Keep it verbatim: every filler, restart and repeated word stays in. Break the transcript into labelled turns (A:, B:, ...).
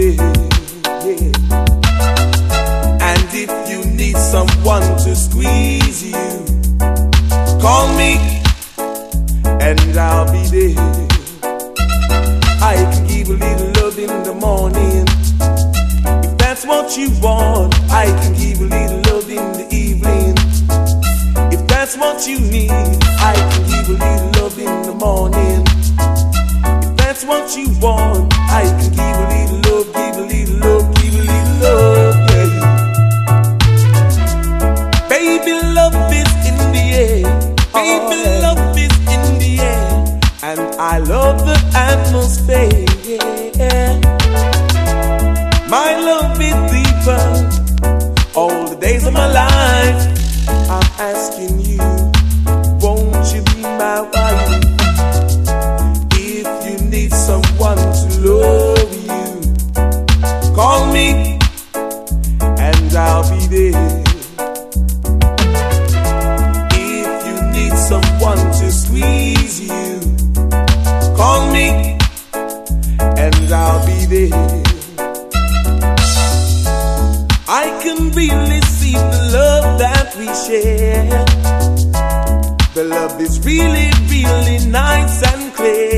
A: there. Yeah. And if you need someone to squeeze you, call me and I'll be there. I can give a little love in the morning. If that's what you want, I can give a little love in the evening. If that's what you need, I can give a little love in the morning. If that's what you want, I can give a little love, give a little love, give a little love, yeah. Baby, love is in the air. Baby, love is in the air. And I love the atmosphere. My love is deeper. All the days of my life, I'm asking you, won't you be my wife? If you need someone to love you, call me and I'll be there. If you need someone to squeeze you, call me and I'll be there. I can really see the love that we share. The love is really, really nice and clear.